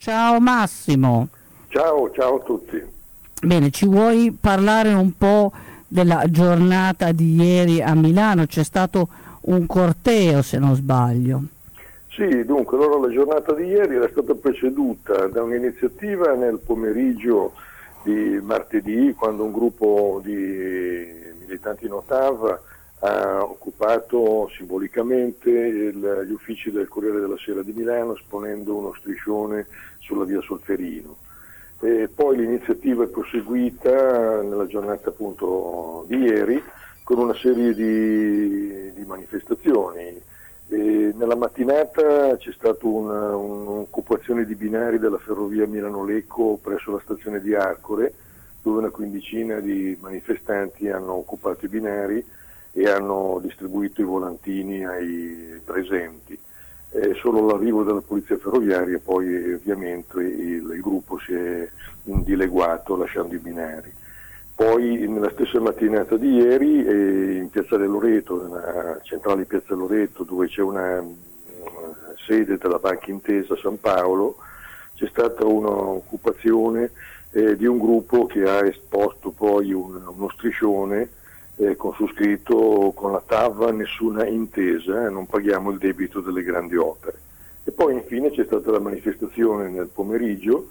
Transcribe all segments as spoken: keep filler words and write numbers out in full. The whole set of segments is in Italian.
Ciao Massimo. Ciao, ciao a tutti. Bene, ci vuoi parlare un po' della giornata di ieri a Milano? C'è stato un corteo, se non sbaglio. Sì, dunque, allora la giornata di ieri era stata preceduta da un'iniziativa nel pomeriggio di martedì, quando un gruppo di militanti Notav ha occupato simbolicamente il, gli uffici del Corriere della Sera di Milano, esponendo uno striscione sulla via Solferino. E poi l'iniziativa è proseguita nella giornata appunto di ieri con una serie di, di manifestazioni. E nella mattinata c'è stata una, un'occupazione di binari della ferrovia Milano-Lecco presso la stazione di Arcore, dove una quindicina di manifestanti hanno occupato i binari e hanno distribuito i volantini ai presenti. Eh, solo l'arrivo della polizia ferroviaria poi ovviamente il, il gruppo si è indileguato lasciando i binari. Poi nella stessa mattinata di ieri eh, in Piazza del Loreto, nella centrale di Piazza Loreto, dove c'è una, una sede della Banca Intesa San Paolo, c'è stata un'occupazione eh, di un gruppo che ha esposto poi un, uno striscione Eh, con su scritto con la T A V nessuna intesa, eh, non paghiamo il debito delle grandi opere. E poi infine c'è stata la manifestazione nel pomeriggio,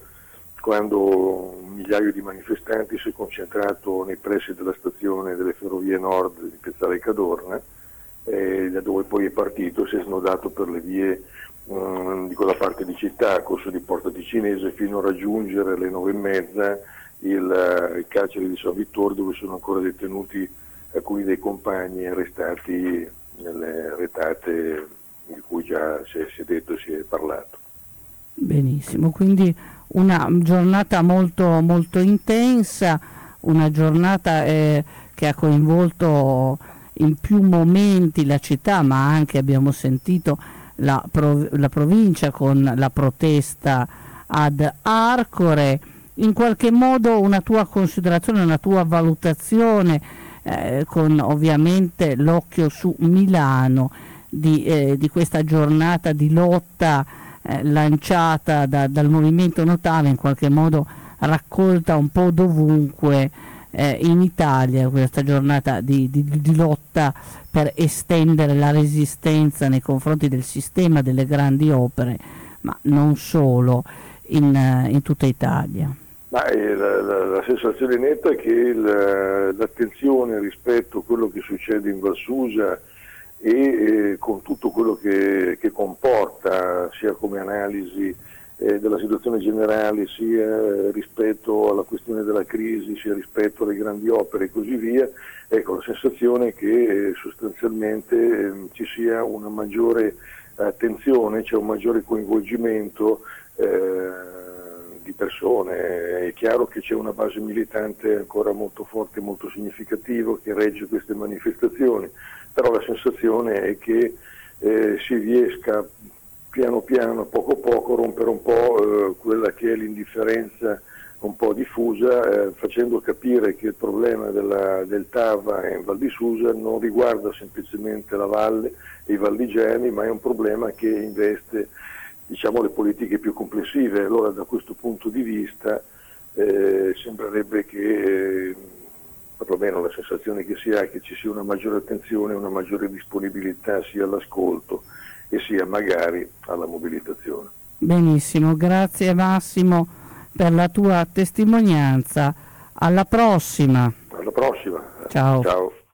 quando un migliaio di manifestanti si è concentrato nei pressi della stazione delle Ferrovie Nord di Piazzale Cadorna, eh, da dove poi è partito, si è snodato per le vie um, di quella parte di città, corso di Porta Ticinese, fino a raggiungere alle nove e mezza il, uh, il carcere di San Vittore, dove sono ancora detenuti alcuni dei compagni arrestati nelle retate di cui già si è, si è detto e si è parlato. Benissimo, quindi una giornata molto, molto intensa, una giornata eh, che ha coinvolto in più momenti la città, ma anche abbiamo sentito la, prov- la provincia con la protesta ad Arcore. In qualche modo una tua considerazione, una tua valutazione, Eh, con ovviamente l'occhio su Milano, di, eh, di questa giornata di lotta eh, lanciata da, dal movimento Notav, in qualche modo raccolta un po' dovunque eh, in Italia, questa giornata di, di, di lotta per estendere la resistenza nei confronti del sistema delle grandi opere, ma non solo, in, in tutta Italia. Ma eh, la, la, la sensazione netta è che il, l'attenzione rispetto a quello che succede in Valsusa e eh, con tutto quello che, che comporta, sia come analisi eh, della situazione generale, sia rispetto alla questione della crisi, sia rispetto alle grandi opere e così via, ecco, la sensazione è che eh, sostanzialmente eh, ci sia una maggiore attenzione, c'è un maggiore coinvolgimento eh, di persone. È chiaro che c'è una base militante ancora molto forte, molto significativo, che regge queste manifestazioni, però la sensazione è che eh, si riesca piano piano, poco a poco, a rompere un po' eh, quella che è l'indifferenza un po' diffusa, eh, facendo capire che il problema della, del Tava in Val di Susa non riguarda semplicemente la valle e i valdigiani, ma è un problema che investe, diciamo, le politiche più complessive. Allora da questo punto di vista eh, sembrerebbe che, eh, perlomeno la sensazione che si ha, è che ci sia una maggiore attenzione, una maggiore disponibilità sia all'ascolto e sia magari alla mobilitazione. Benissimo, grazie Massimo per la tua testimonianza. Alla prossima. Alla prossima. Ciao. Ciao.